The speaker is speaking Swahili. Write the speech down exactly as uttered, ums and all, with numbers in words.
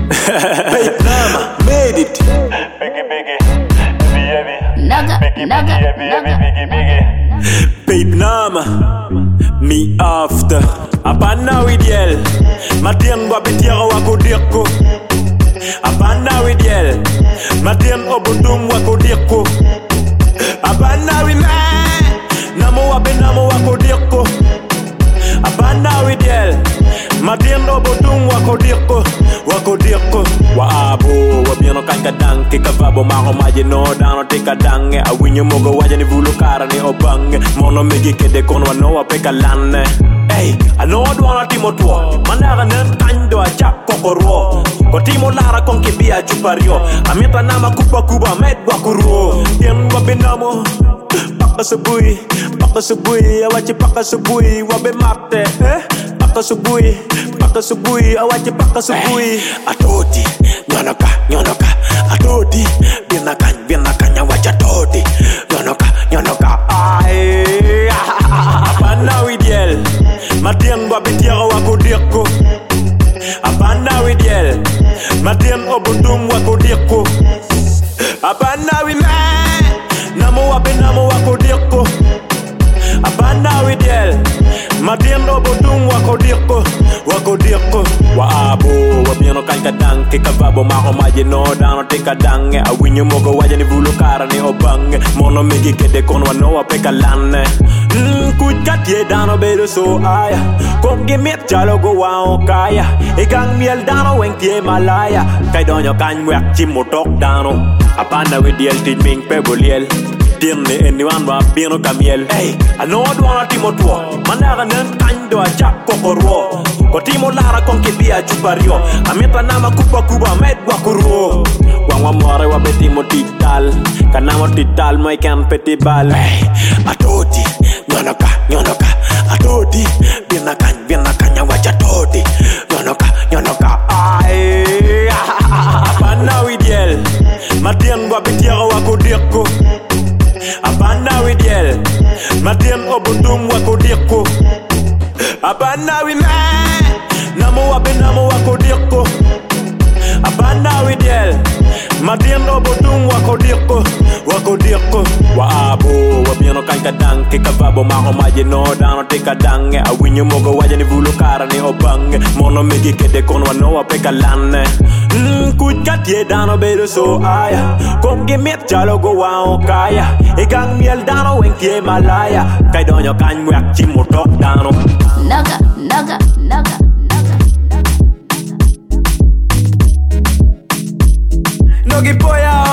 Babe Nama made it. Biggie, biggie, heavy, heavy. Naga, Biggie, naga, biggie, heavy, heavy, naga. biggie, biggie. Babe Nama, me after. Abana with yell. Matien wabitiaro wako dirko. Abana with yell. Matien obundum wako dirko. Abana with man. Namo wabe namo wako dirko. Abana with yell. Matien obundum wako dirko. Wako dirko. Wa abo wabiano kanka danke kavabo mako maje no dano teka dange awinyo mogo waja ni vulu kara ni obange mono megi kede kono wano wapeka lane. Hey, I know I don't want to timo manara nan kando a chap kokoro ko timo lara kon ke bia jupario ameta nama kupa kuba med wakuro yen wabe namo paka subui paka subui awachi paka subui wabe mate eh paka subui paka subui awachi paka subui atoti nyonoka nyonoka atoti binaka binaka nyawacha toti nyonoka nyonoka ai abana widiel Matien wabitiaro wako dirko. Abana with yell. Matien obundum wako dirko. Abana with man. Namo wabe namo wako dirko. Abana with yell. Matien obundum wako dirko. Wako dirko. Wa abo wabiano kanka danke kavabo mako maje no dano teka dange awinyo mogo waja ni vulu kara ni obange mono megi kede kono wano wapeka lane. Mm, kucat ye dano bedo so aya. Kom gemit jalo go wao kaya. Igang miel dano weng tie malaya. Kay donyo kany mwak chimotok dano. Apanda with yel tit ming peboliel. Tirne anyone wa bino kamiel. Hey, I know I don't want to timo tuo. Manara nan kany do a chap kokoro. Ko timo lara kon ke bia jupario. Ameta nama kupa kuba med wakuro. Wang wa more wa betimo tital. Kanamo tital mo ikan petibal. Hey, atoti. Nyonoka, nyonoka, atoti. Binaka, binaka, nyawacha toti. Nyonoka, nyonoka, ai. Abana with yell. Matien wabitiaro wako dirko. Abana with yell. Matien obundum wako dirko. Abana with man. Namo wabe namo wako dirko. Abana with yell. Matien obundum wako dirko. Wako dirko. Wa abo wabiano kanka danke kavabo mako maje no dano teka dange awinyo mogo waja ni vulu kara ni obange mono megi kede kono wano wapeka lane. Mm, kucat ye dano bedo so aya. Kom gemit jalo go wao kaya. Igang miel dano weng tie malaya. Kay donyo kany mwak chimotok dano. Naga, naga, naga. Nogi poya